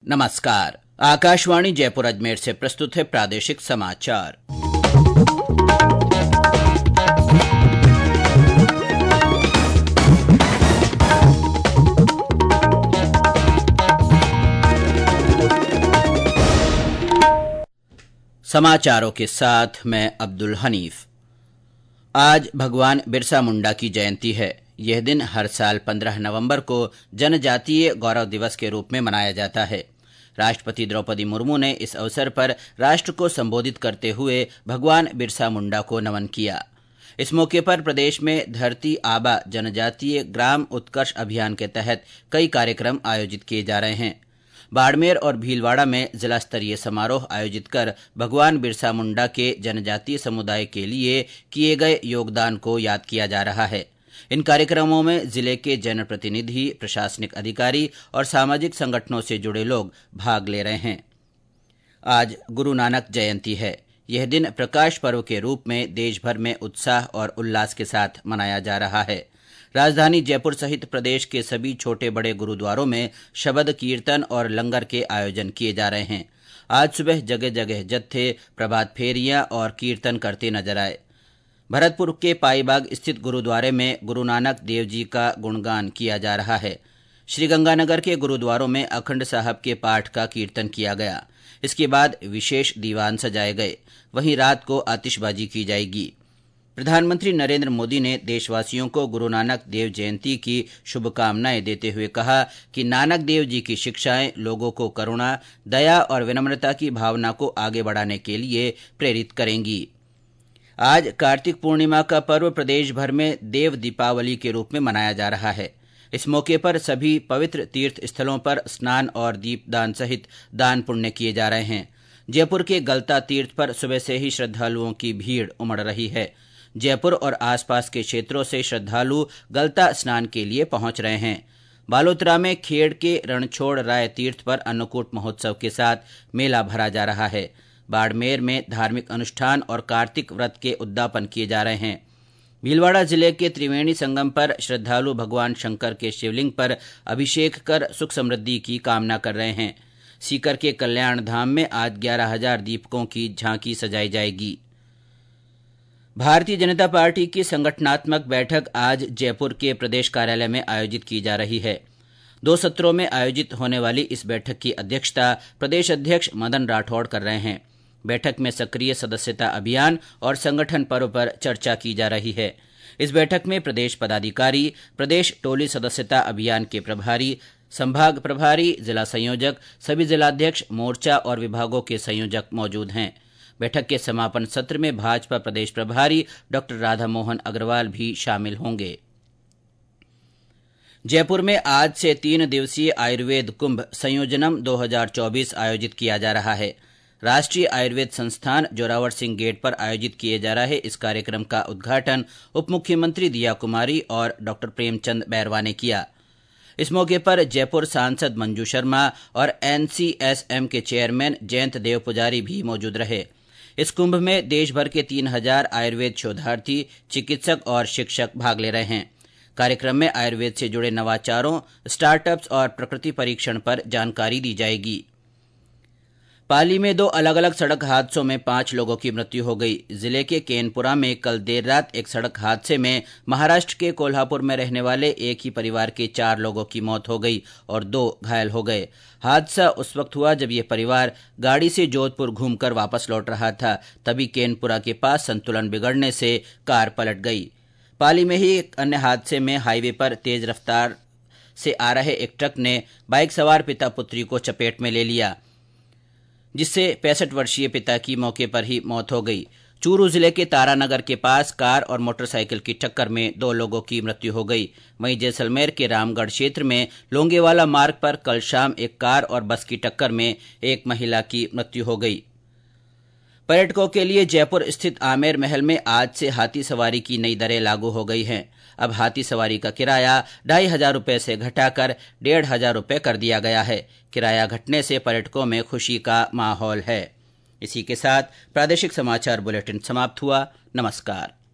नमस्कार। आकाशवाणी जयपुर अजमेर से प्रस्तुत है प्रादेशिक समाचार। समाचारों के साथ मैं अब्दुल हनीफ। आज भगवान बिरसा मुंडा की जयंती है। यह दिन हर साल 15 नवंबर को जनजातीय गौरव दिवस के रूप में मनाया जाता है। राष्ट्रपति द्रौपदी मुर्मू ने इस अवसर पर राष्ट्र को संबोधित करते हुए भगवान बिरसा मुंडा को नमन किया। इस मौके पर प्रदेश में धरती आबा जनजातीय ग्राम उत्कर्ष अभियान के तहत कई कार्यक्रम आयोजित किए जा रहे हैं। बाड़मेर और भीलवाड़ा में जिला स्तरीय समारोह आयोजित कर भगवान बिरसा मुंडा के जनजातीय समुदाय के लिए किए गए योगदान को याद किया जा रहा है। इन कार्यक्रमों में जिले के जनप्रतिनिधि, प्रशासनिक अधिकारी और सामाजिक संगठनों से जुड़े लोग भाग ले रहे हैं। आज गुरु नानक जयंती है। यह दिन प्रकाश पर्व के रूप में देश भर में उत्साह और उल्लास के साथ मनाया जा रहा है। राजधानी जयपुर सहित प्रदेश के सभी छोटे बड़े गुरुद्वारों में शबद कीर्तन और लंगर के आयोजन किए जा रहे हैं। आज सुबह जगह जगह जत्थे, प्रभात फेरियां और कीर्तन करते नजर आए। भरतपुर के पाईबाग स्थित गुरुद्वारे में गुरु नानक देव जी का गुणगान किया जा रहा है। श्रीगंगानगर के गुरुद्वारों में अखंड साहब के पाठ का कीर्तन किया गया। इसके बाद विशेष दीवान सजाए गए। वहीं रात को आतिशबाजी की जाएगी। प्रधानमंत्री नरेंद्र मोदी ने देशवासियों को गुरु नानक देव जयंती की शुभकामनाएं देते हुए कहा कि नानक देव जी की शिक्षाएं लोगों को करुणा, दया और विनम्रता की भावना को आगे बढ़ाने के लिए प्रेरित करेंगी। आज कार्तिक पूर्णिमा का पर्व प्रदेश भर में देव दीपावली के रूप में मनाया जा रहा है। इस मौके पर सभी पवित्र तीर्थ स्थलों पर स्नान और दीपदान सहित दान पुण्य किए जा रहे हैं। जयपुर के गलता तीर्थ पर सुबह से ही श्रद्धालुओं की भीड़ उमड़ रही है। जयपुर और आसपास के क्षेत्रों से श्रद्धालु गलता स्नान के लिए पहुंच रहे हैं। बालोतरा में खेड़ के रणछोड़ राय तीर्थ पर अन्नकूट महोत्सव के साथ मेला भरा जा रहा है। बाड़मेर में धार्मिक अनुष्ठान और कार्तिक व्रत के उद्यापन किए जा रहे हैं। भीलवाड़ा जिले के त्रिवेणी संगम पर श्रद्धालु भगवान शंकर के शिवलिंग पर अभिषेक कर सुख समृद्धि की कामना कर रहे हैं। सीकर के कल्याण धाम में आज 11,000 दीपकों की झांकी सजाई जाएगी। भारतीय जनता पार्टी की संगठनात्मक बैठक आज जयपुर के प्रदेश कार्यालय में आयोजित की जा रही है। 2 सत्रों में आयोजित होने वाली इस बैठक की अध्यक्षता प्रदेश अध्यक्ष मदन राठौड़ कर रहे हैं। बैठक में सक्रिय सदस्यता अभियान और संगठन पर्व पर चर्चा की जा रही है। इस बैठक में प्रदेश पदाधिकारी, प्रदेश टोली सदस्यता अभियान के प्रभारी, संभाग प्रभारी, जिला संयोजक, सभी जिलाध्यक्ष, मोर्चा और विभागों के संयोजक मौजूद हैं। बैठक के समापन सत्र में भाजपा प्रदेश प्रभारी डॉ राधा मोहन अग्रवाल भी शामिल होंगे। जयपुर में आज से 3 दिवसीय आयुर्वेद कुंभ संयोजनम 2024 आयोजित किया जा रहा है। राष्ट्रीय आयुर्वेद संस्थान जोरावर सिंह गेट पर आयोजित किए जा रहे इस कार्यक्रम का उद्घाटन उप मुख्यमंत्री दिया कुमारी और डॉ प्रेमचंद बैरवा ने किया। इस मौके पर जयपुर सांसद मंजू शर्मा और NCSM के चेयरमैन जयंत देव पुजारी भी मौजूद रहे। इस कुंभ में देश भर के 3,000 आयुर्वेद शोधार्थी, चिकित्सक और शिक्षक भाग ले रहे हैं। कार्यक्रम में आयुर्वेद से जुड़े नवाचारों, स्टार्टअप्स और प्रकृति परीक्षण पर जानकारी दी जाएगी। पाली में 2 अलग अलग सड़क हादसों में 5 लोगों की मृत्यु हो गई। जिले के केनपुरा में कल देर रात एक सड़क हादसे में महाराष्ट्र के कोल्हापुर में रहने वाले एक ही परिवार के 4 लोगों की मौत हो गई और 2 घायल हो गए। हादसा उस वक्त हुआ जब ये परिवार गाड़ी से जोधपुर घूमकर वापस लौट रहा था। तभी केनपुरा के पास संतुलन बिगड़ने से कार पलट गई। पाली में ही एक अन्य हादसे में हाईवे पर तेज रफ्तार से आ रहे एक ट्रक ने बाइक सवार पिता पुत्री को चपेट में ले लिया, जिससे 65 वर्षीय पिता की मौके पर ही मौत हो गई। चूरू जिले के तारानगर के पास कार और मोटरसाइकिल की टक्कर में 2 लोगों की मृत्यु हो गई। वहीं जैसलमेर के रामगढ़ क्षेत्र में लोंगेवाला मार्ग पर कल शाम एक कार और बस की टक्कर में एक महिला की मृत्यु हो गई। पर्यटकों के लिए जयपुर स्थित आमेर महल में आज से हाथी सवारी की नई दरें लागू हो गई हैं। अब हाथी सवारी का किराया 2,500 रुपये से घटाकर 1,500 रुपये कर दिया गया है। किराया घटने से पर्यटकों में खुशी का माहौल है। इसी के साथ प्रादेशिक समाचार बुलेटिन समाप्त हुआ। नमस्कार।